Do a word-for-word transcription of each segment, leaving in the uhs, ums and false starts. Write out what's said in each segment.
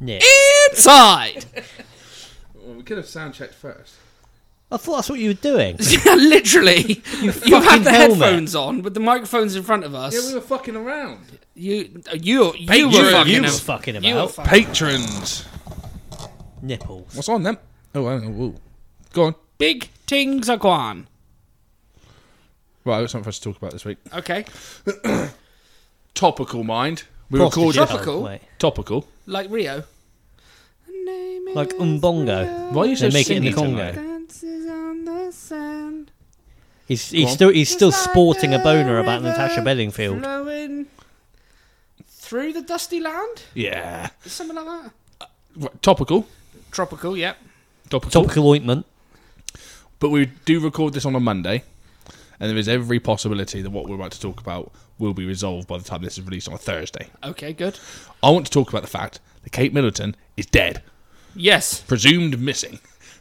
Nip. Inside! Well, we could have sound checked first. I thought that's what you were doing. Yeah, literally. You, you had fucking the helmet. headphones on with the microphones in front of us. Yeah, we were fucking around. You, you, you Patrons. were fucking. You am- was fucking you were about. fucking- Patrons. Nipples. What's on them? Oh, I don't know. Ooh. Go on. Big tings are gone. Right, I've got something for us to talk about this week. Okay. Topical, mind. We Prostitute. record Topical? Oh, wait. topical. Like Rio. Like Umbongo. Why are you so They make it in the singy Congo. tonight? Dances on the sand. He's Go he's on. still he's still Just like sporting a a boner about river Natasha Bedingfield. Flowing through the dusty land? Yeah. Something like that. Right, topical. Tropical, yep. Topical. Topical ointment. But we do record this on a Monday, and there is every possibility that what we're about to talk about will be resolved by the time this is released on a Thursday. Okay, good. I want to talk about the fact that Kate Middleton is dead, Yes, presumed missing.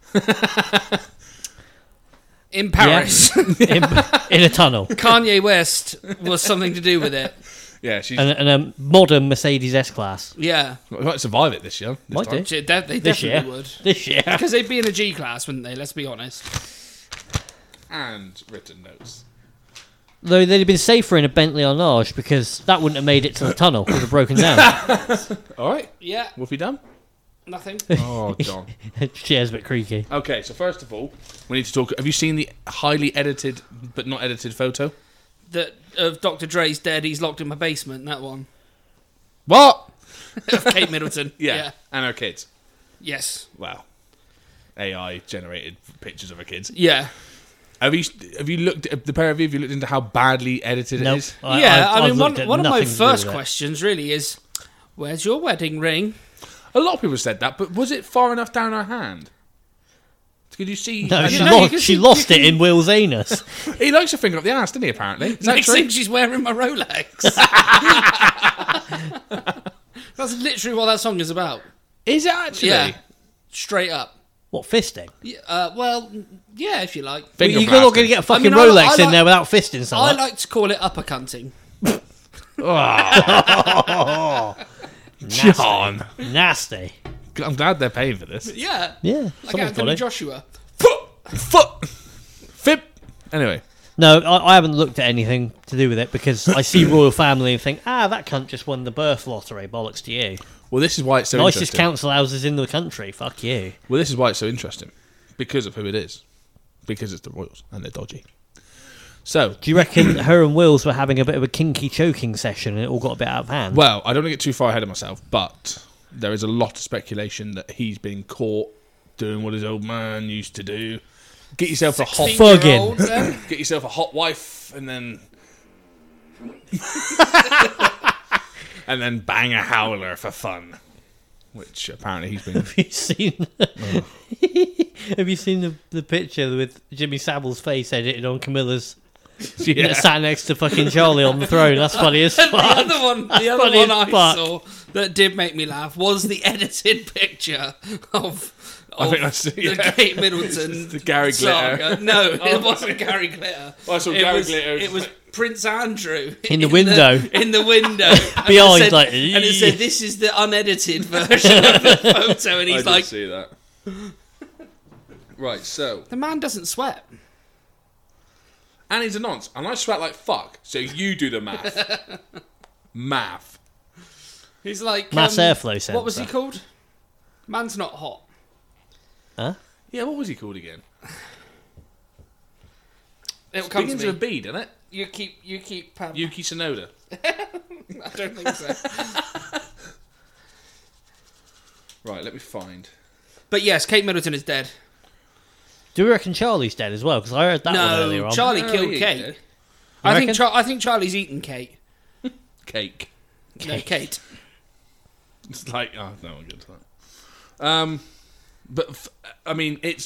in Paris. in, in a tunnel. Kanye West was something to do with it. Yeah, she's And, and a modern Mercedes S-Class. Yeah. we might survive it this year. This Might time. do. They they This definitely year. would. This year. Because they'd be in a G class, wouldn't they? Let's be honest. And written notes. Though they'd have been safer in a Bentley Arnage because that wouldn't have made it to the tunnel. It would have broken down. All right, Yeah, what have we done? nothing. Oh, John. Chair's a bit creaky. Okay, so first of all, we need to talk. Have you seen the highly edited but not edited photo? That of Doctor Dre's dead, he's locked in my basement, that one. What? Of Kate Middleton. Yeah, yeah. and her kids. Yes. Wow, A I generated pictures of her kids. Yeah. Have you have you looked at the pair of you? Have you looked into how badly edited it Nope. is? I, yeah, I've- I I've mean, one, looked at one of my nothing to do first with it. questions really is, where's your wedding ring? A lot of people said that, but was it far enough down her hand? Could you see? No, I she, don't know, you lost, can she see- lost you it in Will's anus. He likes a finger up the ass, doesn't he? Apparently, is that Next true? thing she's wearing my Rolex. That's literally what that song is about. Is it actually? Yeah. Straight up. What, fisting? Yeah, uh, well, yeah, if you like. Well, Finger you're not going to blasting. get a fucking I mean, I- Rolex I in like- there without fisting I someone. like to call it upper cunting. John. Nasty. I'm glad they're paying for this. Yeah. Yeah, Like someone's got Anthony it. Joshua. Foot, foot, fib. Anyway, No, I, I haven't looked at anything to do with it because I see royal family and think, ah, that cunt just won the birth lottery. Bollocks to you. well, this is why it's so Nicest interesting. council houses in the country. Fuck you. Well, this is why it's so interesting because of who it is, because it's the royals and they're dodgy. So, Do you reckon her and Wills were having a bit of a kinky choking session and it all got a bit out of hand? well, I don't want to get too far ahead of myself, but there is a lot of speculation that he's been caught doing what his old man used to do. Get yourself a hot, sixteen-year-old then. get yourself a hot wife, and then, and then bang a howler for fun, which apparently he's been. Have you seen? Have you seen the, the picture with Jimmy Savile's face edited on Camilla's? Yeah. Sat next to fucking Charlie on the throne. That's funny as The fuck. other one, the other Funny one as I fuck. saw that did make me laugh was the edited picture of, I of think that's the yeah. Kate Middleton the Gary Glitter. saga. No, it wasn't Gary Glitter. I saw it Gary was, Glitter. It was Prince Andrew In the window. in the window, And Behind, it said, like, and it said, "This is the unedited version of the photo," and he's I like, did see that. Right, so "The man doesn't sweat." and he's a nonce, and I sweat like fuck. So you do the math. Math. He's like Mass um, airflow sensor. What was he called? Man's not hot. Huh? Yeah, what was he called again? It'll come to Begins me. with a B, doesn't it? You keep, you keep. Um, Yuki Tsunoda. I don't think so. Right, let me find. But yes, Kate Middleton is dead. Do you reckon Charlie's dead as well? Because I heard that one earlier No, on. Charlie Oh, killed yeah, Kate. yeah. I think. reckon? Char- I think Charlie's eaten Kate. Cake. No, Kate. It's like, oh, no one gets that. Um, but, f- I mean, it's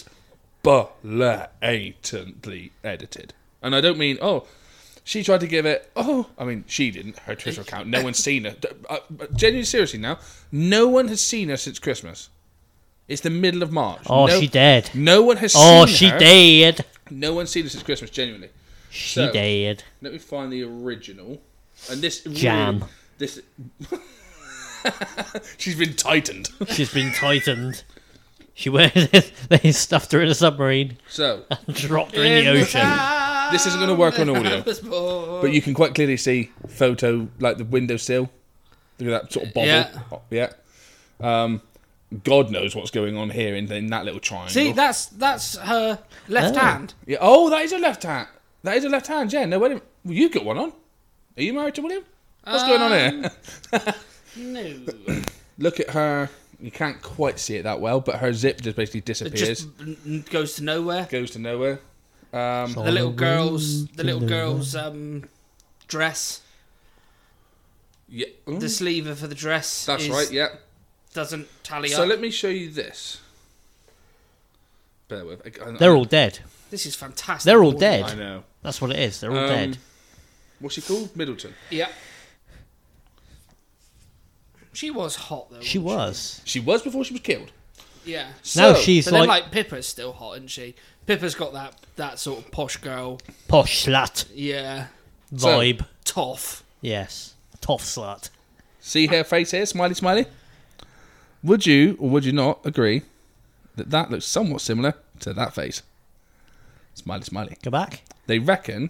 blatantly edited. And I don't mean, oh, she tried to give it, oh, I mean, she didn't, her Twitter account, no one's seen her. D- Uh, genuinely, seriously now, no one has seen her since Christmas. It's the middle of March. Oh, no, she dead. No one has Oh, seen she her. dead. No one's seen her since Christmas, genuinely. She So- dead. Let me find the original. And this Jam. Really, this She's been tightened. She's been tightened. She wears it. They stuffed her in a submarine So, and dropped her in the ocean. this isn't going to work on audio, but you can quite clearly see photo, like the windowsill. Look at that sort of bobble. Yeah. Oh, yeah. Um, God knows what's going on here in, in that little triangle. See, that's that's her left Oh. hand. Yeah. Oh, that is a left hand. That is a left hand, yeah. No, wait a minute. Well, you've got one on. Are you married to William? What's going on here? No. Look at her. You can't quite see it that well, but her zip just basically It disappears. just n- goes to nowhere. Goes to nowhere. Um, The little girl's the little girl's um dress. yeah. Ooh, The sleeve for the dress. that's is- right, yeah. Doesn't tally So up. let me show you this. Bear with. I, I, They're all dead. This is fantastic. They're all audio. dead. I know. That's what it is. They're all Um, dead. What's she called? Middleton. Yeah. She was hot though. She wasn't was. She was before she was killed. She? Yeah. Now So- she's But then, like, like Pippa's still hot, isn't she? Pippa's got that that sort of posh girl. posh slut Yeah. So- vibe. Tough. Yes. Tough slut. See her face here, smiley, smiley. Would you or would you not agree that that looks somewhat similar to that face? Smiley, smiley. Go back. They reckon.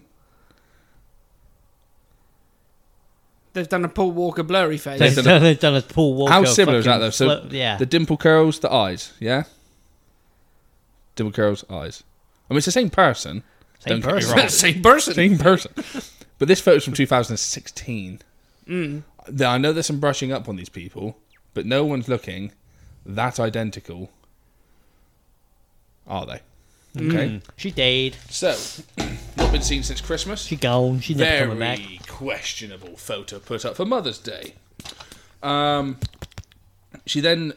They've done a Paul Walker blurry face. They've done done, they've done a Paul Walker. How similar is that fucking though? So flo- yeah. the dimple curls, the eyes, yeah. Dimple curls, eyes. I mean, it's the same person. Same Don't get me person. wrong. Same person. Same person. But this photo's from two thousand sixteen. Mm. Now, I know there's some brushing up on these people, but no one's looking that identical, are they? Okay. Mm. She died. So, not been seen since Christmas. She gone. She never coming back. Very questionable photo put up for Mother's Day. Um, she then,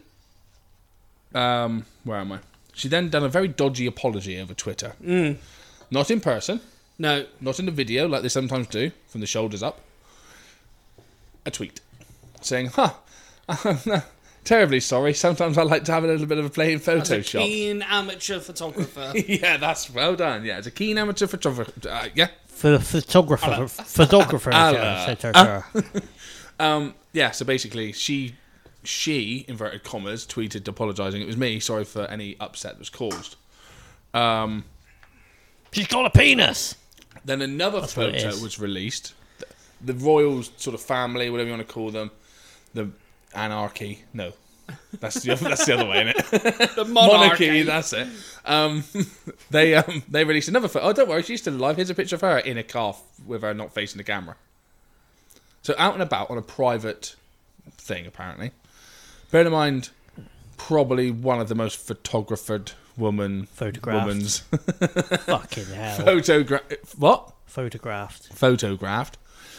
um, where am I? She then done a very dodgy apology over Twitter. Mm. Not in person, No. not in the video like they sometimes do, from the shoulders up. A tweet saying, "Huh, I'm terribly sorry. Sometimes I like to have a little bit of a play in As a Photoshop." keen amateur photographer. Yeah, that's well done. Yeah, it's a keen amateur photographer. Uh, yeah. For the photographer. Photographer. Allah. said her, sir. Um, yeah, so basically, she, she, inverted commas, tweeted apologising. It was me, sorry for any upset that was caused. Um, She's got a penis. then another what it photo is. was released. The, the royal sort of family, whatever you want to call them, the anarchy. No, that's the other, that's the other way, isn't it? The monarchy. That's it. Um, they um, they released another photo. Oh, don't worry, she's still alive. Here's a picture of her in a car with her not facing the camera. So out and about on a private thing, apparently. Bear in mind, probably one of the most photographed woman Photographed. woman's Fucking hell. photograph. What? Photographed. Photographed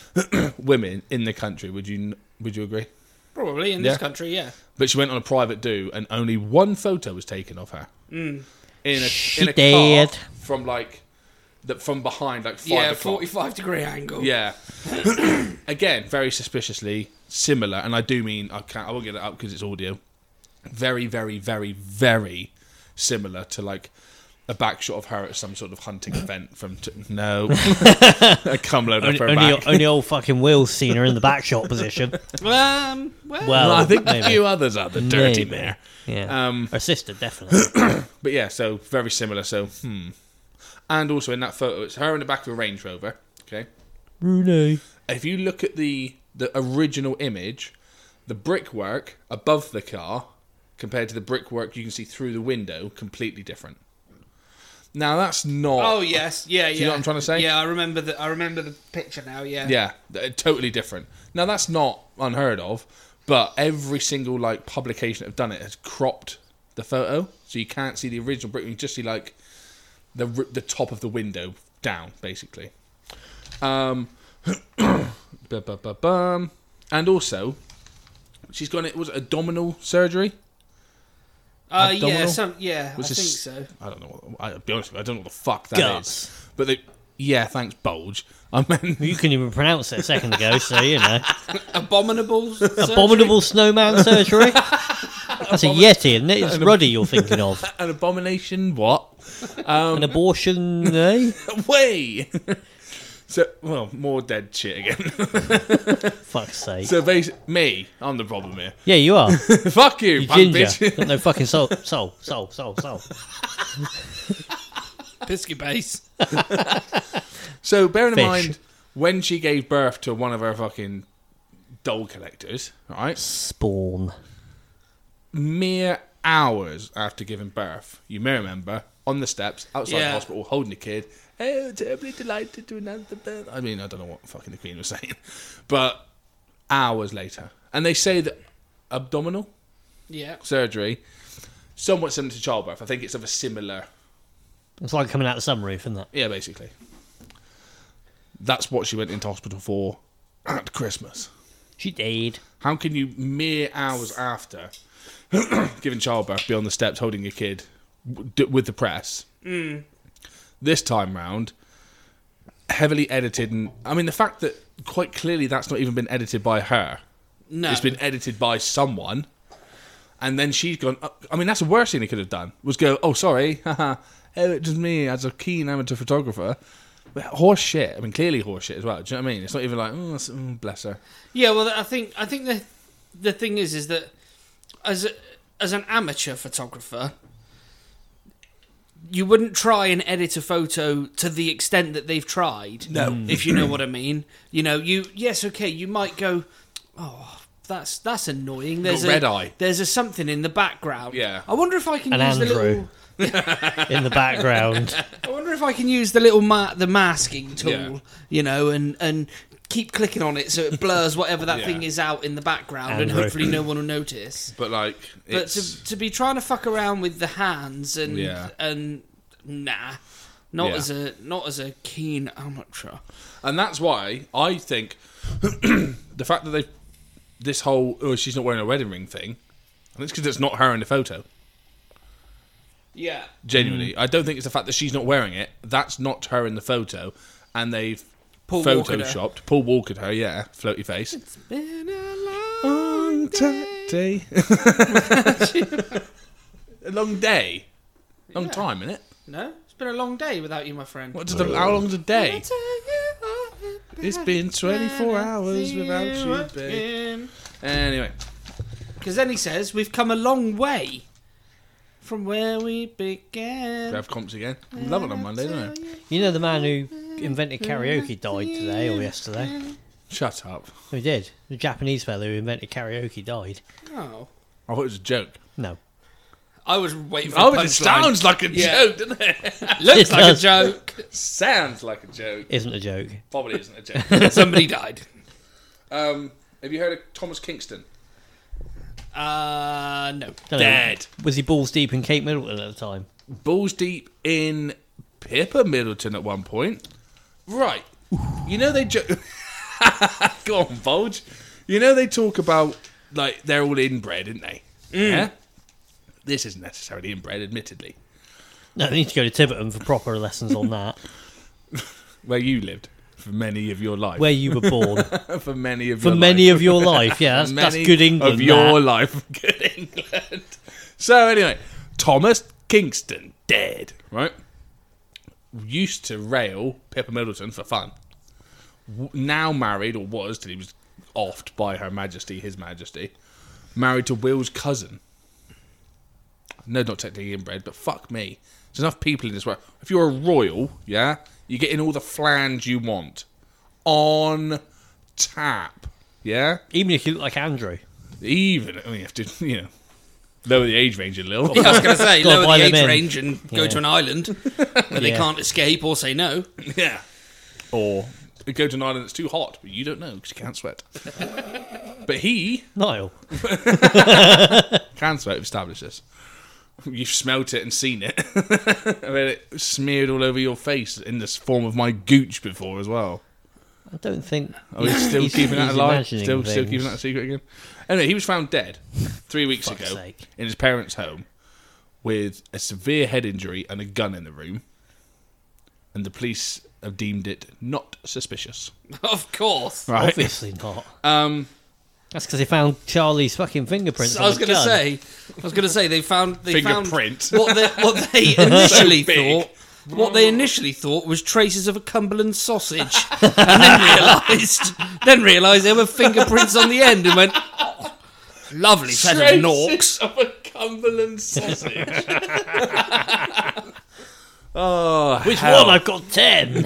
women in the country. Would you would you agree? Probably in Yeah. this country, yeah. But she went on a private do, and only one photo was taken of her Mm. in a She in a did. car from like the, from behind, like five Yeah, o'clock. forty-five degree angle. Yeah. Again, very suspiciously similar, and I do mean I can't. I won't get it up because it's audio. Very, very, very, very similar to like a back shot of her at some sort of hunting event from t- no a cum load up Only, her only, back. only old fucking Will's seen her in the back shot position. Um, well, Well, I think maybe. a few others are the dirty Maybe. mare. Yeah. Um, Her sister, definitely. But yeah, so very similar. So hmm. And also in that photo, it's her in the back of a Range Rover. Okay. Rooney. If you look at the the original image, the brickwork above the car compared to the brickwork you can see through the window, completely different. Now that's not. oh yes, yeah, yeah. you know what I'm trying to say? Yeah, I remember the I remember the picture now. Yeah. Yeah, th- totally different. Now that's not unheard of, but every single like publication that have done it has cropped the photo, so you can't see the original brick. You just see like the r- the top of the window down, basically. Um, ba-ba-ba-bum. And also, she's got it. Was it abdominal surgery? Uh, yeah, Abdominal? some, yeah, Was I this- think so. I don't know. What, I'll be honest with you, I don't know what the fuck that is. Guts. But they, yeah, thanks, bulge. I mean, You couldn't even pronounce it a second ago, so you know. Abominable. surgery? Abominable snowman surgery? That's a Yeti, isn't it? It's Ruddy you're thinking of. an abomination. What? Um, An abortion, eh? way. So, well, more dead shit again. Fuck's sake. So, basically, me, I'm the problem here. Yeah, you are. Fuck you, You punk ginger. bitch. Got no fucking soul. Soul, soul, soul, soul. Biscuit base. So, bearing in Fish. mind, when she gave birth to one of her fucking doll collectors, right? Spawn. Mere hours after giving birth, you may remember, on the steps outside the Yeah. hospital, holding the kid. Oh, terribly delighted to announce the birth. I mean, I don't know what fucking the Queen was saying, but hours later, and they say that abdominal Yeah. surgery, somewhat similar to childbirth. I think it's of a similar, It's like coming out the sunroof, isn't it? yeah, basically. That's what she went into hospital for at Christmas. She did. How can you, mere hours after giving childbirth, be on the steps holding your kid w- d- with the press? Mm. This time round, heavily edited, and I mean the fact that quite clearly that's not even been edited by her. No. It's been edited by someone, and then she's gone. Uh, I mean, that's the worst thing they could have done was go, "Oh, sorry, haha, oh, it's just me as a keen amateur photographer." But horse shit. I mean, clearly horse shit as well. Do you know what I mean? It's not even like, oh, that's- mm, bless her. Yeah, well, I think I think the the thing is is that as a, as an amateur photographer, you wouldn't try and edit a photo to the extent that they've tried. No. If you know what I mean. You know, you yes, okay, you might go, oh, that's that's annoying. There's Got a red eye. There's a something in the background. Yeah. I wonder if I can An use the Andrew. little. In the background. I wonder if I can use the little ma- the masking tool, Yeah. you know, and, and keep clicking on it so it blurs whatever that Yeah. thing is out in the background, and Andrew. hopefully no one will notice. But like, But it's, to to be trying to fuck around with the hands and Yeah. and nah, not Yeah. as a not as a keen amateur. and that's why I think the fact that they this whole oh she's not wearing a wedding ring thing, I think it's because it's not her in the photo. Yeah, Genuinely, I don't think it's the fact that she's not wearing it. That's not her in the photo, and they've Paul Walkered her. photoshopped Paul Walkered her. Yeah, floaty face. it's been a long day. A long day, long Yeah. time, isn't it? No, it's been a long day without you, my friend. What does a, how long's a day? It's been twenty-four hours without you, babe. Anyway, Because then he says, we've come a long way from where we we began. have comps again. Love it on Monday, don't I? You know the man who invented karaoke died today or yesterday? Shut up. He did. The Japanese fellow who invented karaoke died. Oh. I thought it was a joke. No. I was waiting for Oh, a it punchline. sounds like a Yeah. joke, doesn't it? Looks It like a does. joke. Sounds like a joke. Isn't a joke. Probably isn't a joke. Somebody died. um, have you heard of Thomas Kingston? Uh, no. Don't know. Dead. Was he balls deep in Kate Middleton at the time? Balls deep in Pippa Middleton at one point. Right. You know they joke. Go on, Bulge. You know they talk about like they're all inbred, aren't they? Yeah. This isn't necessarily inbred, admittedly. No, they need to go to Tiverton for proper lessons on that. Where you lived for many of your life. Where you were born. for many of For your many life. of your life. Yeah, that's, that's Many good England. of your that. life. Good England. So anyway, Thomas Kingston dead. Right. Used to rail Pippa Middleton for fun. W- Now married, or was till he was offed by Her Majesty, His Majesty. Married to Will's cousin. No, not technically inbred, but fuck me. There's enough people in this world. If you're a royal, yeah, you're getting all the flange you want on tap. Yeah. Even if you look like Andrew. Even I mean, you have to, you know, lower the age range a little. Yeah, I was going to say, Gotta lower buy the them age in. range and go Yeah. to an island where they Yeah. can't escape or say no. Yeah. Or go to an island that's too hot, but you don't know because you can't sweat. But he Niall. can sweat. We've established this. You've smelt it and seen it. I mean, it smeared all over your face in this form of my gooch before as well. I don't think. Are we still he's- keeping that he's alive? imagining Still, still things. keeping that a secret again? Anyway, he was found dead three weeks Fuck's ago sake. in his parents' home with a severe head injury and a gun in the room. And the police have deemed it not suspicious. Of course. Right? Obviously not. Um, That's because they found Charlie's fucking fingerprints. I on was the going to gun. say, I was going to say they found they Fingerprint. found what they what they initially So big. thought what they initially thought was traces of a Cumberland sausage, and then realised, then realised there were fingerprints on the end, and went, oh, lovely set of norks. of a Cumberland sausage. Oh, Which hell. one? I've got ten.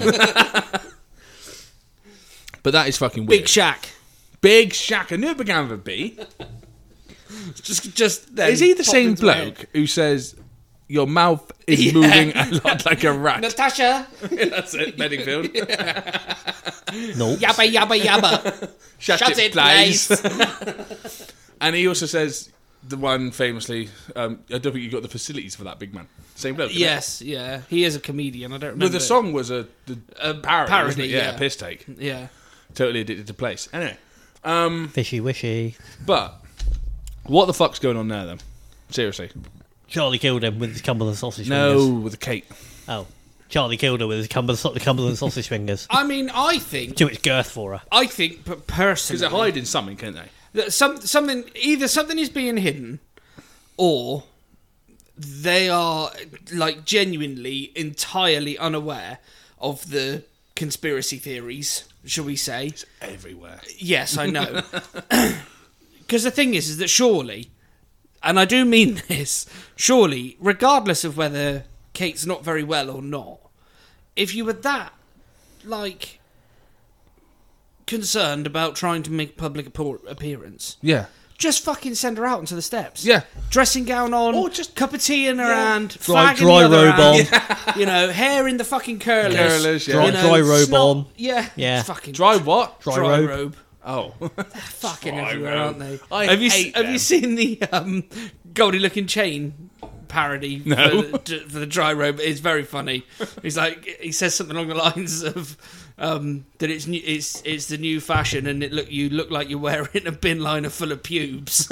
But that is fucking weird. Big Shack. Big Shack. I knew it began with a B. Just, just then Is he the popped same into my head. bloke who says your mouth is Yeah. moving a lot like a rat? Natasha. That's it, Bedingfield. No. Yabba, yabba, yabba. Shut, Shut it, it, please. And he also says the one famously, um, I don't think you got the facilities for that, big man. Same bloke. isn't it? Yes, yeah. He is a comedian. I don't remember. Well, the song was a, the A parody, parody, wasn't it? Yeah, yeah. piss take. Yeah. Totally addicted to place. Anyway, um, Fishy wishy. but what the fuck's going on there then? Seriously. Charlie killed him with his Cumberland sausage No, fingers. with a Kate. Oh. Charlie killed her with his Cumberland, the Cumberland sausage fingers. I mean, I think, Too much girth for her. I think, but Because personally, they're hiding something, can't they? that some something either something is being hidden, or they are like genuinely entirely unaware of the conspiracy theories, shall we say? It's everywhere. Yes, I know. Because the thing is, is that surely, and I do mean this, surely, regardless of whether Kate's not very well or not, if you were that, like, concerned about trying to make public appo- appearance, Yeah. just fucking send her out onto the steps. Yeah. Dressing gown on, Or just- cup of tea in her hand, Dry- flag in dry the other robe hand, you know, hair in the fucking curlers. Curlers, yeah. Dry, you know, dry robe snot- on. Yeah. Yeah. Fucking Dry what? Dry dry robe. robe. Oh. Fucking Dry everywhere, robe. aren't they? I have you hate have them. you seen the um, Goldie Looking Chain parody No. for, the, for the dry robe? It's very funny. He's like he says something along the lines of um, that it's new, it's it's the new fashion, and it look you look like you're wearing a bin liner full of pubes.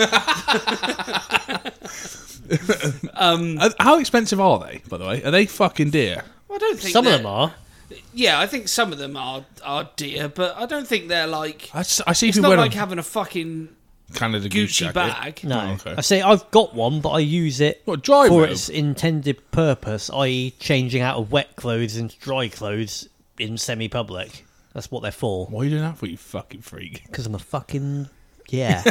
um, Uh, How expensive are they, by the way? Are they fucking dear? I don't think Some of they're- them are. Yeah, I think some of them are are dear, but I don't think they're like. I, s- I see It's people not wear like having a fucking Canada Goose Gucci jacket. bag. No. Oh, okay. I say I've got one, but I use it What, dry for robe? its intended purpose, that is changing out of wet clothes into dry clothes in semi-public. That's what they're for. Why are you doing that for, you fucking freak? Because I'm a fucking... Yeah.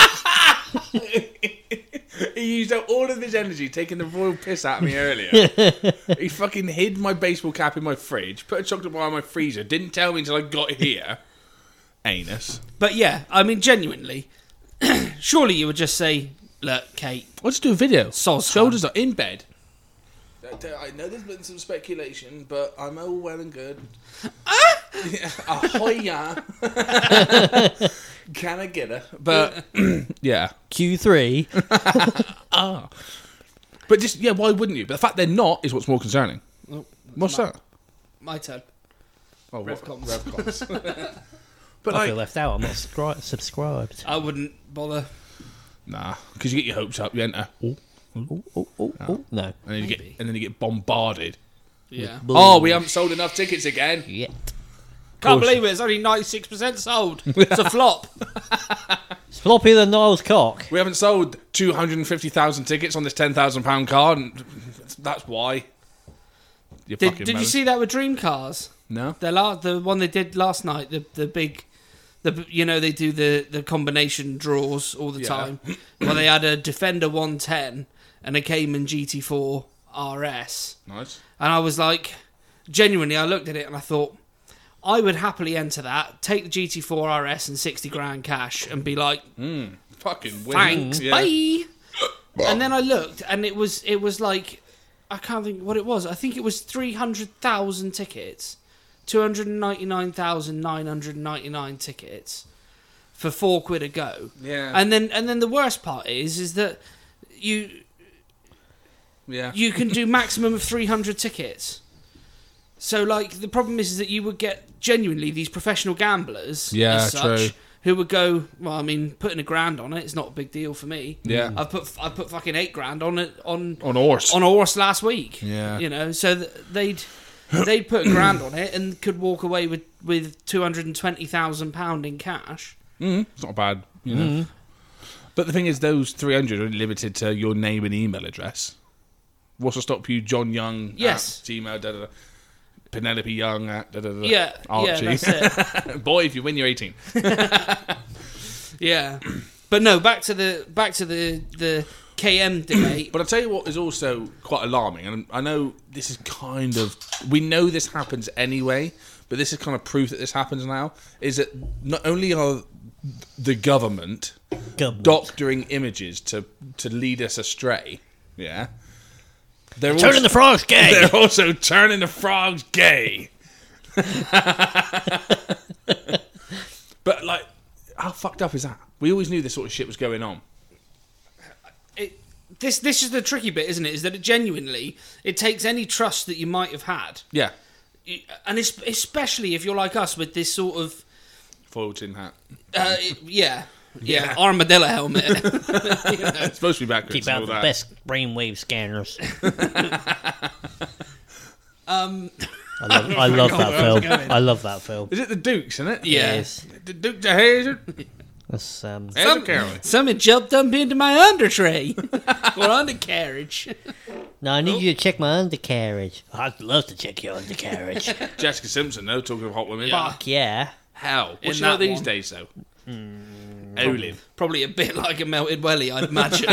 He used up all of his energy taking the royal piss out of me earlier. He fucking hid my baseball cap in my fridge, put a chocolate bar in my freezer, didn't tell me until I got here. Anus. But yeah, I mean, genuinely, surely you would just say, "Look, Kate, I'll just do a video. Soz Shoulders up in bed. I know there's been some speculation, but I'm all well and good. Yeah, ahoy, yeah. Can I get her? But yeah, Q three. ah. But just yeah, why wouldn't you? But the fact they're not is what's more concerning. Oh, What's my- that? my turn." Oh, Revcoms. Revcoms. But I like, feel left out. I'm not scri- subscribed. I wouldn't bother. nah, because you get your hopes up, you enter, oh, Oh, oh, oh, oh. No. and then you get Maybe. and then you get bombarded. Yeah, Oh, we haven't sold enough tickets again. Yet. can't believe it. It's only ninety-six percent sold. It's a flop. It's floppier than Niles' cock. We haven't sold two hundred and fifty thousand tickets on this ten thousand pound card, and that's why. You Did, fucking did you moan. see that with Dream Cars? No. The la- the one they did last night. The the big. The, you know, they do the, the combination draws all the Yeah. time. Well, they had a Defender one ten and a Cayman G T four R S. Nice. And I was like, genuinely, I looked at it and I thought, I would happily enter that, take the G T four R S and sixty grand cash and be like, Fucking win. thanks, Yeah. bye. And then I looked and it was it was like, I can't think what it was. I think it was three hundred thousand tickets. two hundred ninety-nine thousand nine hundred ninety-nine tickets for four quid a go. Yeah. And then and then the worst part is is that you Yeah. you can do maximum of three hundred tickets. So like the problem is, is that you would get genuinely these professional gamblers Yeah, as such, true. who would go, well, I mean, putting a grand on it, it's not a big deal for me. Yeah. I've put I put fucking eight grand on it on On a horse. on a horse last week. Yeah. You know, so th- they'd they'd put a grand on it and could walk away with, with two hundred and twenty thousand pound in cash. Mm, it's not bad, you know. But the thing is, those three hundred are limited to your name and email address. What's to stop you, John Young? Yes. At Gmail. Da, da, da. Penelope Young. At, da, da, da. Yeah, Archie. yeah, that's it. Boy, if you win, you're eighteen. Yeah, but no, back to the back to the the K M debate. But I'll tell you what is also quite alarming, and I know this is kind of... We know this happens anyway, but this is kind of proof that this happens now, is that not only are the government, Government. doctoring images to, to lead us astray, yeah, they're Turning also, the frogs gay. they're also turning the frogs gay. But, like, how fucked up is that? We always knew this sort of shit was going on. It, this this is the tricky bit, isn't it? Is that it genuinely it takes any trust that you might have had, Yeah. and it's, especially if you're like us with this sort of Foil tin hat. uh, yeah, yeah Yeah. armadillo helmet. You know. It's supposed to be backwards. Keep and out all the that. best brainwave scanners. Um, I love, I love forgot that where I was film. going. I love that film. Is it the Dukes, isn't it? Yeah. Yes. The Duke de Hazard. That's, um, Hazard Carolyn. Someone jumped up into my under tray or undercarriage. no, I need you to check my undercarriage. I'd love to check your undercarriage. Jessica Simpson, though, talking of hot women. Fuck yeah. Hell. What's In she like that these one. days, though? Olive. Probably a bit like a melted welly, I'd imagine.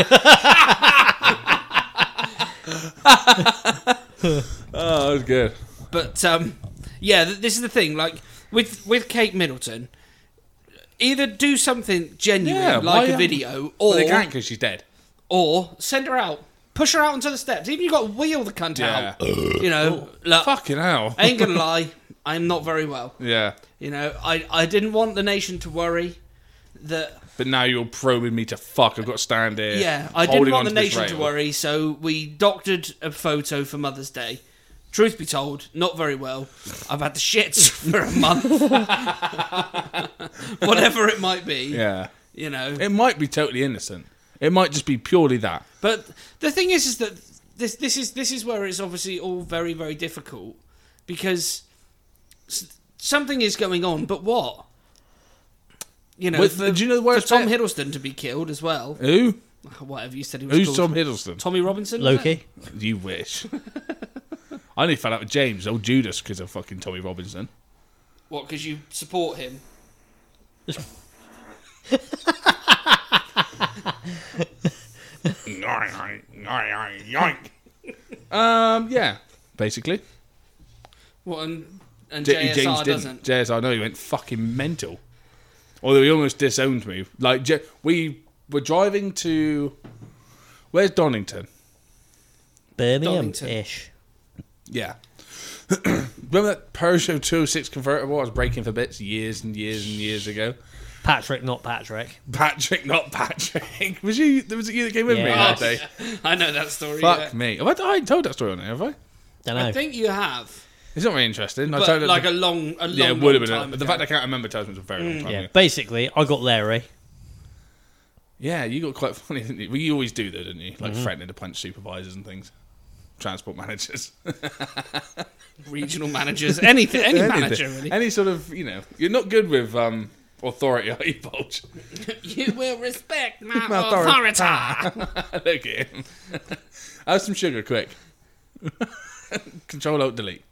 Oh, that was good. But um, yeah, th- this is the thing. Like with with Kate Middleton, either do something genuine, Yeah, like why, a um, video, Well, or they can't because she's dead. or send her out, push her out onto the steps. Even you got to wheel the cunt Yeah. out. You know, look, Fucking hell. I ain't gonna lie, I'm not very well. Yeah. You know, I I didn't want the nation to worry that. But now you're probing me to fuck. I've got to stand here. Yeah, I didn't holding want the onto this nation to rail. worry, so we doctored a photo for Mother's Day. Truth be told, not very well. I've had the shits for a month. Whatever it might be. Yeah. You know. It might be totally innocent. It might just be purely that. But the thing is is that this this is this is where it's obviously all very, very difficult. Because s- something is going on, but what? You know, With- for, do you know where for it's Tom at? Hiddleston to be killed as well. Who? Whatever you said he was Who's called. Tom Hiddleston? Tommy Robinson? was it? Loki. You wish. I only found out with James, old Judas, because of fucking Tommy Robinson. What, because you support him? um, yeah, basically. What, and, and J- J S R James doesn't? didn't. J S R, no, he went fucking mental. Although he almost disowned me. Like, J- we were driving to... Where's Donington? Birmingham-ish. Yeah. Remember that Peugeot two oh six convertible I was breaking for bits years and years and years ago? Patrick, not Patrick. Patrick, not Patrick. Was you? Was it you that came with me Yeah. that day? I know that story. Fuck yeah. me. Have I, I ain't told that story on there, have I? Don't know. I think you have. It's not very interesting. I But told it like the, a long, a long, yeah, it would have long been. time A, the ago. fact I can't remember tells me it's a very long time yeah, ago. basically, I got Larry. Yeah, you got quite funny, didn't you? Well, you always do, though, didn't you? Like Mm-hmm. threatening to punch supervisors and things. Transport managers. Regional managers, anything, any Anything. manager really. Any sort of, you know, you're not good with um, authority, are you, Bulge? You will respect my, My authority. Look at him. Have some sugar, quick. Control Alt Delete.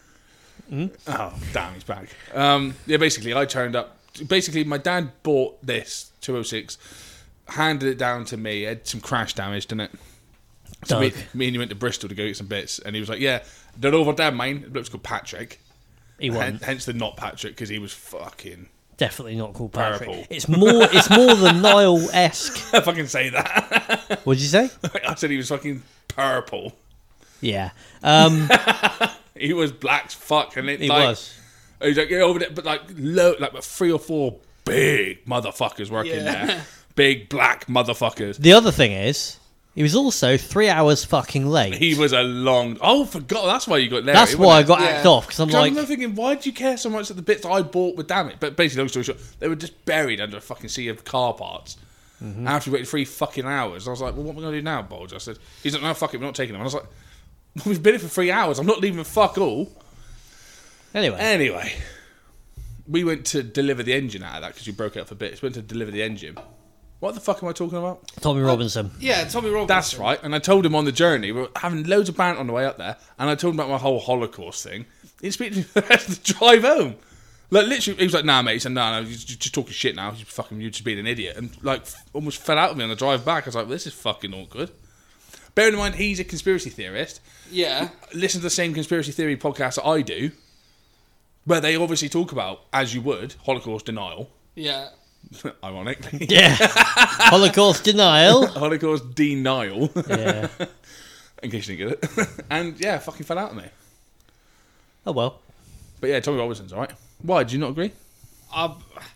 Oh, damn, he's back. Um, yeah, basically, I turned up. Basically, my dad bought this two oh six, handed it down to me. It had some crash damage, didn't it? So me, Doug. me and he went to Bristol to go get some bits, and he was like, "Yeah, they're over there, mine." It looks called Patrick. He Hen- won. hence the not Patrick because he was fucking. Definitely not called Patrick. Purple. It's more. It's more than Niall-esque. If I can say that, What'd you say? I said he was fucking purple. Yeah. Um, He was black as fuck, and it he like, was. He's like, yeah, over there, but like, low, like three or four big motherfuckers working Yeah. there. Big black motherfuckers. The other thing is, he was also three hours fucking late. He was a long. Oh, forgot. That's why you got there. That's why I got Yeah. axed off, because I'm Because I like, remember thinking, why do you care so much of the bits I bought with damn it? But basically, long story short, they were just buried under a fucking sea of car parts. Mm-hmm. After we waited three fucking hours, I was like, well, what am I going to do now, Bulge? I said, he's like, no, fuck it, we're not taking them. And I was like, well, we've been here for three hours. I'm not leaving fuck all. anyway. Anyway, we went to deliver the engine out of that because we broke it up for bits. Went to deliver the engine. What the fuck am I talking about? Tommy Robinson. Yeah, Tommy Robinson. That's right. And I told him on the journey, we were having loads of banter on the way up there, and I told him about my whole Holocaust thing. He speaks to me for the rest of the drive home. Like, literally, he was like, nah, mate. He said, nah, no, you're just, just talking shit now. You're fucking, you're just being an idiot. And, like, almost fell out of me on the drive back. I was like, this is fucking awkward. Bearing in mind, he's a conspiracy theorist. Yeah. Listen to the same conspiracy theory podcast that I do, where they obviously talk about, as you would, Holocaust denial. Yeah. Ironically. Yeah. Holocaust denial. Holocaust denial. Yeah. In case you didn't get it. And, yeah, fucking fell out of me. Oh, well. But, yeah, Tommy Robinson's alright. Why? Do you not agree? I,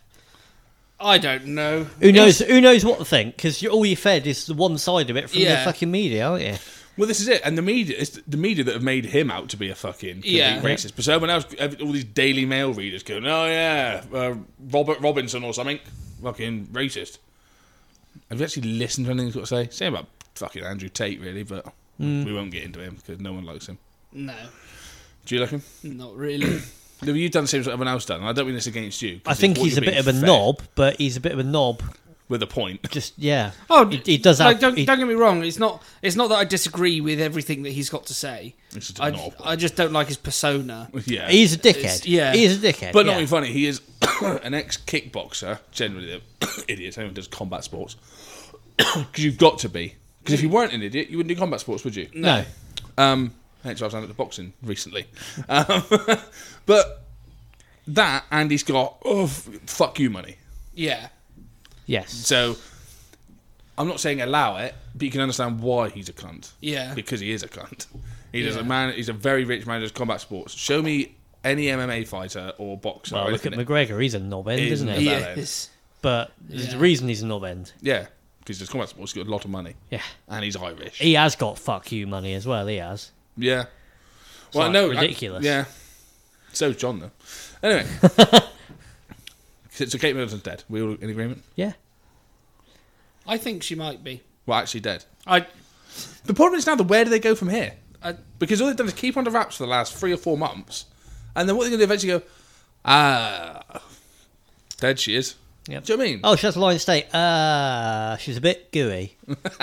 I don't know. Who knows? Who knows what to think? Because all you fed is the one side of it from Yeah. the fucking media, aren't you? Well, this is it. And the media, it's the media that have made him out to be a fucking complete Yeah. racist. But so everyone else, all these Daily Mail readers going, oh, yeah, uh, Robert Robinson or something, fucking racist. Have you actually listened to anything he's got to say? Same about fucking Andrew Tate, really, but Mm. we won't get into him because no one likes him. No, Do you like him? not really. No, you've done the same as everyone else done. And I don't mean this against you. 'cause I think it's what he's a you're bit of being a fed knob, but he's a bit of a knob. with a point. Just yeah. Oh, he, he does have. Like, don't, he- don't get me wrong. It's not. It's not that I disagree with everything that he's got to say. It's just a I, knob. I just don't like his persona. Yeah. he's a dickhead. It's- yeah. he is a dickhead. But not yeah. being funny, he is an ex-kickboxer. Generally, they're idiots. Anyone does combat sports. Because you've got to be. Because if you weren't an idiot, you wouldn't do combat sports, would you? No. Um, hence why I was down at the boxing recently. Um, but that, and he's got, oh, f- fuck you money. Yeah. Yes. So, I'm not saying allow it, but you can understand why he's a cunt. Yeah. Because he is a cunt. He is Yeah. a man, he's a very rich man who does combat sports. Show me any M M A fighter or boxer. Well, or look at anything. McGregor. He's a knob end, He is isn't a he? knob He end. is. But there's Yeah. a reason he's a knob end. Yeah. Because he does combat sports, he's got a lot of money. Yeah. And he's Irish. He has got fuck you money as well. He has. Yeah. Well, like no, ridiculous. I, yeah. So's John, though. Anyway. So Kate Middleton's dead. We all in agreement? Yeah. I think she might be. Well, actually dead. I. The problem is now, the where do they go from here? I Because all they've done is keep under wraps for the last three or four months, and then what they're going to eventually go, ah, dead she is. Yep. Do you know what I mean? Oh, she has a line to say. Uh, she's a bit gooey,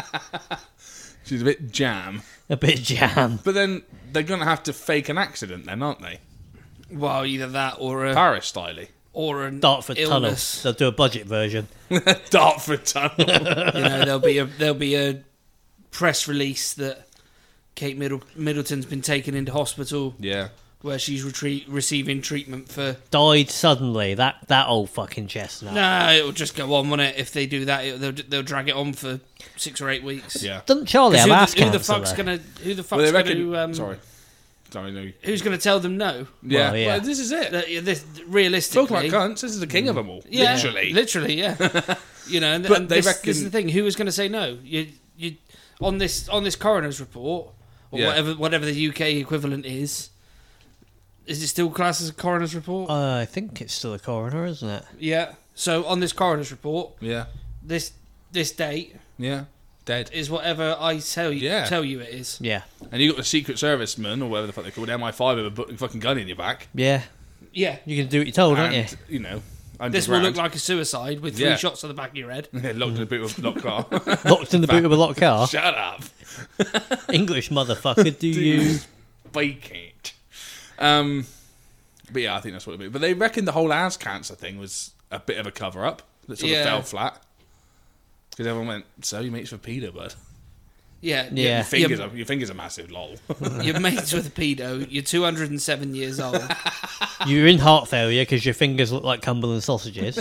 She's a bit jam. a bit jam. But then they're going to have to fake an accident then, aren't they? well, either that or a Paris styly. or an Dartford Tunnel. illness. They'll do a budget version. Dartford Tunnel. You know, there'll be a there'll be a press release that Kate Middle, Middleton's been taken into hospital Yeah. where she's retreat, receiving treatment for. Died suddenly. That that old fucking chestnut. Nah, it'll just go on, won't it? If they do that, it, they'll they'll drag it on for six or eight weeks. Yeah. Doesn't Charlie 'Cause have who, ass the, who the cancer? fuck's though? gonna who the Well, fuck's they reckon. gonna um, Sorry. Sorry, no. who's gonna tell them no? Yeah. Well, yeah. Well, this is it. That, yeah, this realistically, Talking about cunts, this is the king of them all. yeah, Literally. literally, yeah. You know, and, But and they this, reckon- this is the thing: who is going to say no? You, you, on this on this coroner's report or Yeah. whatever whatever the U K equivalent is. Is it still classed as a coroner's report? Uh, I think it's still a coroner, isn't it? yeah. So on this coroner's report, Yeah. this this date Yeah. Dead. is whatever I tell you Yeah. tell you it is. Yeah. And you got the Secret Service man, or whatever the fuck they called, M I five with a bu- fucking gun in your back. Yeah. Yeah. You can do what you're told, aren't you? And, you know, This will look like a suicide with three Yeah. shots to the back of your head. Yeah, locked in the boot of a locked car. Locked in the boot of a locked car. Shut up. English motherfucker, do you? Fake it. Um, but yeah, I think that's what it means. But they reckon the whole ass cancer thing was a bit of a cover up that sort Yeah. of fell flat. Because everyone went, so you mates with pedo, bud. Yeah. Yeah. Your fingers, Your, are, your fingers are massive, lol. your mates with a pedo. You're two hundred seven years old. You're in heart failure because your fingers look like Cumberland sausages.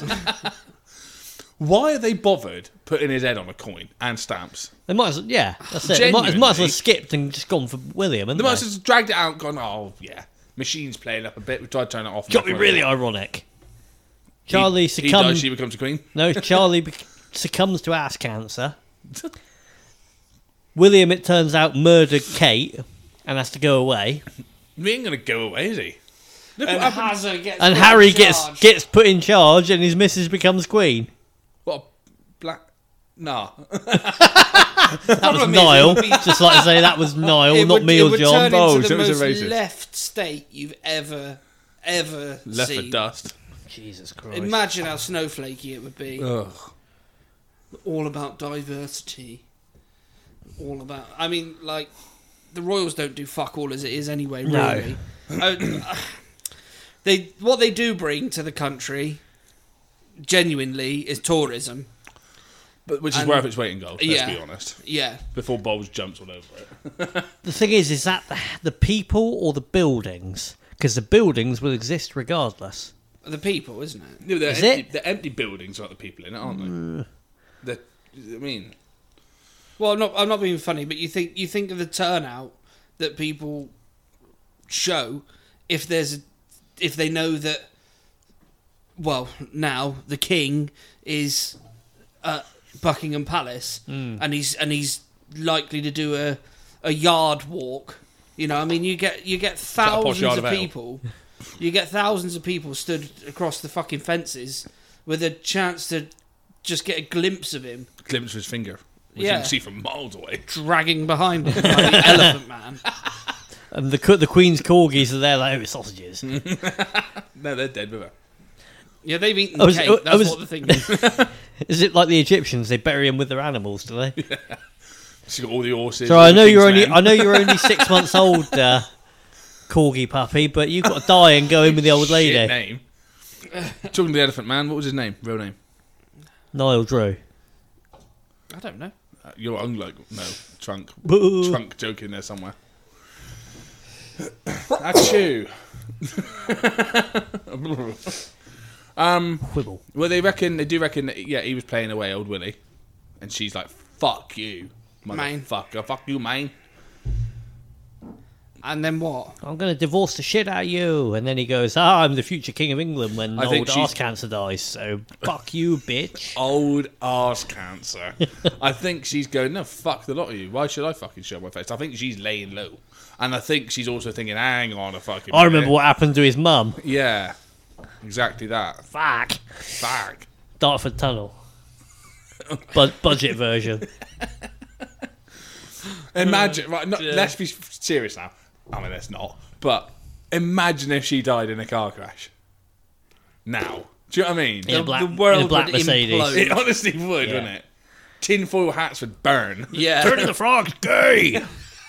Why are they bothered putting his head on a coin and stamps? They might as well, yeah, that's it. They might, they might as well have Genuinely. skipped and just gone for William, They hadn't might they? have just dragged it out and gone, oh, yeah. Machine's playing up a bit. We tried to turn it off. Got to be really ironic. Charlie he, succumbed. He dies, she becomes a queen. No, Charlie bec- succumbs to ass cancer. William, it turns out, murdered Kate and has to go away. He ain't going to go away, is he? Look and what happened. Hazard gets And put Harry in gets charge. gets put in charge, and his missus becomes queen. What a black... Nah. That was Problem is, Niall. it would be- Just like to say that was Niall, It not would, me it or would John. turn Oh, into so the it most was a racist. left state you've ever, ever Left seen. for dust. Jesus Christ. Imagine how snowflakey it would be. Ugh. all about diversity. All about. I mean, like, the Royals don't do fuck all as it is anyway. Really, No. uh, they what they do bring to the country, genuinely, is tourism. But which is And- worth its weight in gold. Let's yeah. be honest. Yeah, Before Bowles jumps all over it. The thing is, is that the, the people or the buildings? Because the buildings will exist regardless. the people, isn't it? No, they're Is empty, it? they're empty buildings without the people in it, aren't they? Mm. They're, I mean, Well, I'm not. I'm not being funny, but you think you think of the turnout that people show if there's a, if they know that. Well, now the king is at Buckingham Palace, and he's and he's likely to do a a yard walk. You know, I mean, you get you get that a posh thousands yard of of ale? people. You get thousands of people stood across the fucking fences with a chance to just get a glimpse of him glimpse of his finger, which Yeah. you can see from miles away. dragging behind him like the Elephant Man. And the co- the Queen's corgis are there like, oh, it's sausages. No, they're dead with her. Yeah, they've eaten I was- cake. I That's was- what the thing is. Is it like the Egyptians? They bury them with their animals, do they? She's got all the horses. So all I the know king's you're only men. I know you're only six months old, uh, corgi puppy, but you've got to die and go in with the old Shit lady. name. Talking to the Elephant Man, what was his name? Real name? Niall Drew. I don't know. Uh, you're unlike no trunk. Boo. Trunk joke in there somewhere. Achoo. um. Quibble. Well, they reckon they do reckon that yeah he was playing away, old Willie, and she's like, "Fuck you, Mine. motherfucker, fuck you, mine." And then what? I'm going to divorce the shit out of you. And then he goes, ah, I'm the future king of England when I think old she's- arse cancer dies. So fuck you, bitch. Old arse cancer. I think she's going, no, fuck the lot of you. Why should I fucking show my face? I think she's laying low. And I think she's also thinking, hang on a fucking I remember minute. what happened to his mum. Yeah, exactly that. Fuck. Fuck. Dartford Tunnel. Bud- budget version. Imagine, right, not, let's be serious now. I mean, let's not. But imagine if she died in a car crash. Now. Do you know what I mean? In a The- black, the world in a black would Mercedes. implode. It honestly would, Yeah. wouldn't it? Tinfoil hats would burn. Yeah. Turn to the frog, gay.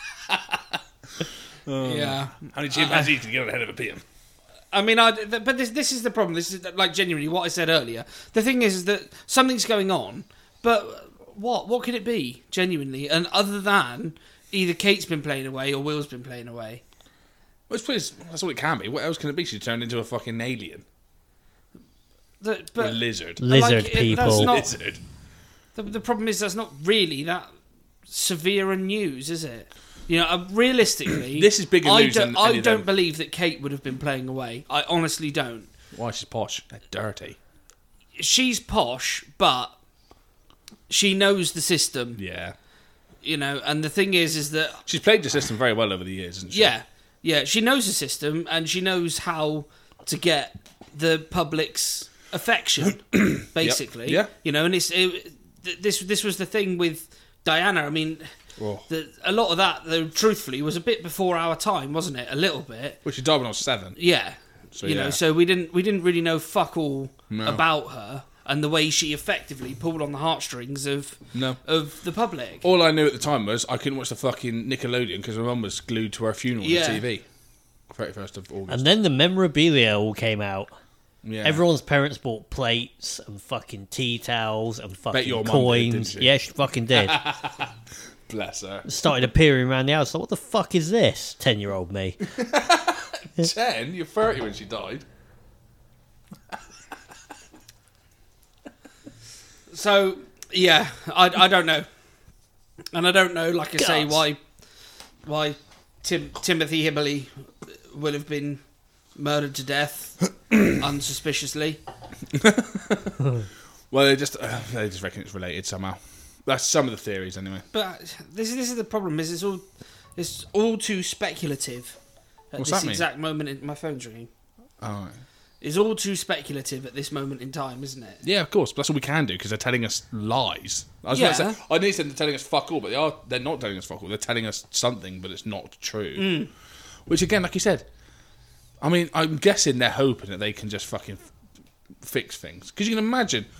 Yeah. How did chimpanzees get on the head of a pin? I mean, I, th- but this this is the problem. This is like genuinely what I said earlier. The thing is, is that something's going on, but what? What could it be? Genuinely, and other than either Kate's been playing away or Will's been playing away. Well, it's pretty, that's all it can be. What else can it be? She turned into a fucking alien. The, Or a but lizard. Lizard Like, it- that's people. not- Lizard. the, the problem is that's not really that severe a news, is it? You know, uh, realistically, This is bigger I news don't, than I any of don't them. believe that Kate would have been playing away. I honestly don't. Why, she's posh. They're dirty. She's posh, but she knows the system. Yeah. You know, and the thing is, is that She's played the system very well over the years, hasn't she? yeah, yeah, she knows the system and she knows how to get the public's affection, basically. Yeah. You know, and it's it, th- this this was the thing with Diana. I mean, Oh. the, a lot of that, though, truthfully, was a bit before our time, wasn't it? A little bit. Well, she died when I was seven. Yeah. So, you yeah. know, so we didn't we didn't really know fuck all No. about her and the way she effectively pulled on the heartstrings of No. of the public. All I knew at the time was I couldn't watch the fucking Nickelodeon because my mum was glued to her funeral Yeah. on the T V. thirty-first of August. And then the memorabilia all came out. yeah. Everyone's parents bought plates and fucking tea towels and fucking your mum did, coins. didn't she? Yeah, she fucking did. Bless her. Started appearing around the house. Like, what the fuck is this? Ten-year-old me. ten? You're thirty when she died. So yeah, I, I don't know, and I don't know, like I say, Guts. why why Tim, Timothy Hibberley would have been murdered to death unsuspiciously. Well, they just uh, they just reckon it's related somehow. That's some of the theories, anyway. But this this is the problem: is it's all it's all too speculative at What's this that mean? exact moment. In, my phone's ringing. All right. It's all too speculative at this moment in time, isn't it? Yeah, of course. But that's all we can do because they're telling us lies. I was Yeah. about to say, I need to say they're telling us fuck all, but they are. They're not telling us fuck all. They're telling us something, but it's not true. Mm. Which again, like you said, I mean, I'm guessing they're hoping that they can just fucking f- fix things because you can imagine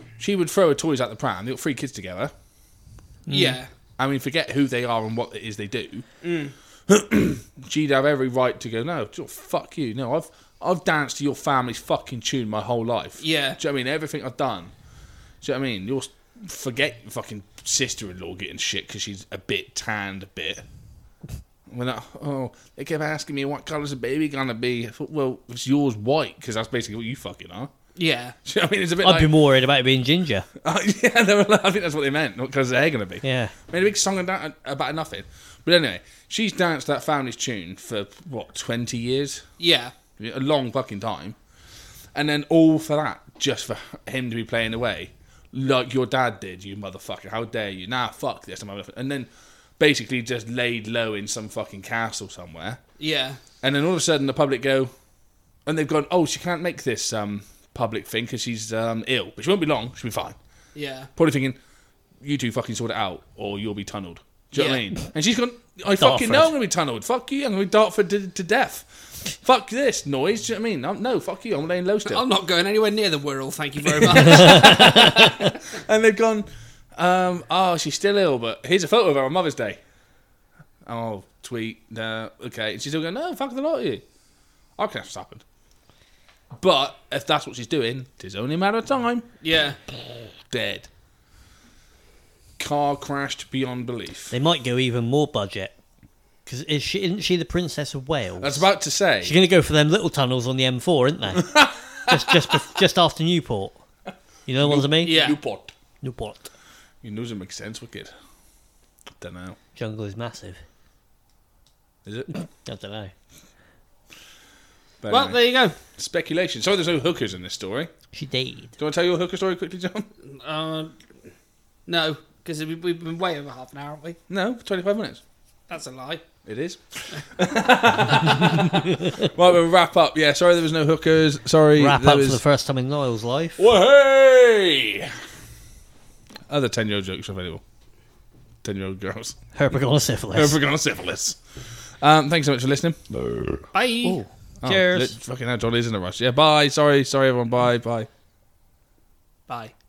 she would throw her toys out the pram. They got three kids together. Yeah. I mean, forget who they are and what it is they do. Mm. She'd have every right to go, no, fuck you. No, I've I've danced to your family's fucking tune my whole life. Yeah. Do you know what I mean? Everything I've done. Do you know what I mean? You'll forget your fucking sister-in-law getting shit because she's a bit tanned a bit. When I, oh, they kept asking me what colour's the baby gonna be. I thought, well, it's yours white because that's basically what you fucking are. Yeah. Do you know what I mean? It's a bit I'd like, be more worried about it being ginger. Uh, yeah, they were, I think that's what they meant, not because they're going to be. Yeah. Made a big song about, about nothing. But anyway, she's danced that family's tune for, what, twenty years? Yeah. A long fucking time. And then all for that, just for him to be playing away. Like your dad did, you motherfucker. How dare you? Nah, fuck this. And then basically just laid low in some fucking castle somewhere. Yeah. And then all of a sudden the public go, and they've gone, oh, she can't make this um, public thing because she's um, ill. But she won't be long. She'll be fine. Yeah. Probably thinking, you two fucking sort it out or you'll be tunnelled. Do you know Yeah. what I mean? And she's gone, I fucking Dartford. know I'm going to be tunnelled. Fuck you, I'm going to be Dartford to, to death. Fuck this noise. Do you know what I mean? I'm, no, fuck you, I'm laying low still. I'm not going anywhere near the Wirral, thank you very much. And they've gone, um, oh, she's still ill, but here's a photo of her on Mother's Day. Oh, tweet, uh, okay. And she's still going, no, fuck the lot of you. I can have this happen. But if that's what she's doing, it's only a matter of time. Yeah. Dead. Car crashed beyond belief. They might go even more budget. Because is she, isn't she the Princess of Wales? I was about to say. She's going to go for them little tunnels on the M four, isn't they? just, just, bef- just after Newport. You know the ones I mean? Yeah. Newport. Newport. You know it makes sense, wicked. Don't know. Jungle is massive. Is it? I don't know. But Well, anyway. there you go. Speculation. Sorry there's no hookers in this story. She did. Do you want to tell your hooker story quickly, John? Uh, no, because we've been way over half an hour, haven't we? No, twenty-five minutes. That's a lie. It is. Right, we'll wrap up. Yeah, sorry there was no hookers. Sorry. Wrap there up was... for the first time in Niall's life. Wahey! Other ten-year-old jokes available. ten-year-old girls. Herpetogonosyphilis. Herpetogonosyphilis. Um, thanks so much for listening. Bye. Ooh. Oh, Cheers. li- fucking hell, John is in a rush. Yeah, bye. Sorry, sorry everyone. Bye, bye. Bye.